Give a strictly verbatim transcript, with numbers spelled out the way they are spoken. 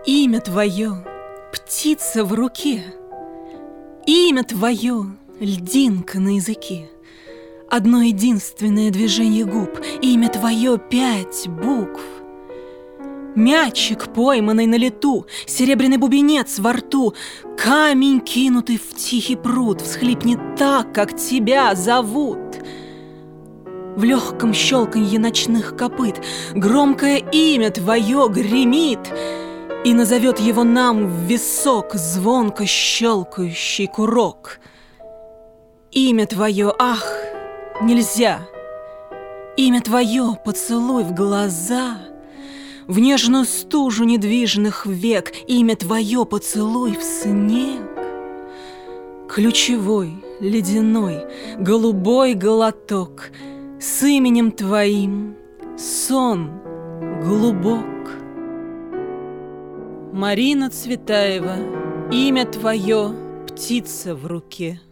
Имя твое — птица в руке, имя твое — льдинка на языке. Одно единственное движение губ, имя твое — пять букв. Мячик, пойманный на лету, серебряный бубенец во рту, камень, кинутый в тихий пруд, всхлипнет так, как тебя зовут. В легком щелканье ночных копыт громкое имя твое гремит и назовет его нам в висок звонко щелкающий курок. Имя твое, ах, нельзя! Имя твое — поцелуй в глаза, в нежную стужу недвижных век. Имя твое — поцелуй в снег. Ключевой, ледяной, голубой глоток, с именем твоим сон глубок. Марина Цветаева. Имя твое — птица в руке.